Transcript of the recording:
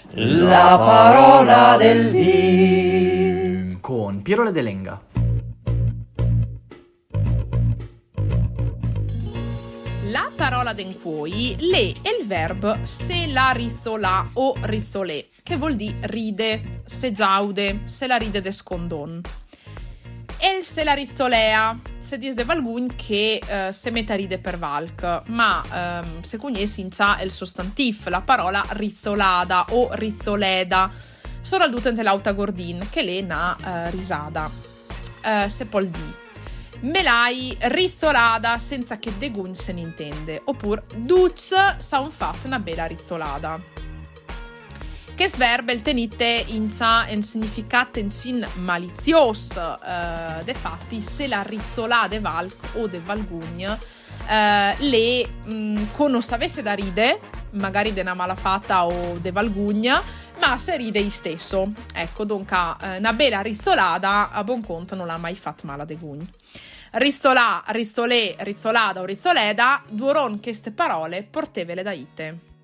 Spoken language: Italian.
La parola del dì con Piero Ledelenga. La parola d'encuoi le è il verbo se la rizzola o rizzolè, che vuol dire ride, se giaude, se la ride de scondon. El se la rizzolea, se dis de valgun che se metta ride per valc, ma se cugnes incia il sostantif, la parola rizzolada o rizzoleda, soprattutto l'auta gordin, che le na risada, se pol di. Me l'hai rizzolada senza che de gun se ne intende, oppure duc sa un fat una bella rizzolada. Che sverbe il tenite incia un significato in malizios, de fatti se la rizzolà de valc o de valgugn le conoscesse da ride, magari de una malafata o de valgugna, ma se ride i stesso. Ecco, dunque una bella rizzolada a buon conto non l'ha mai fatto male de gugn. Rizzolà, rizzolè, rizzolada o rizzoleda, duoron queste parole portevele da ite.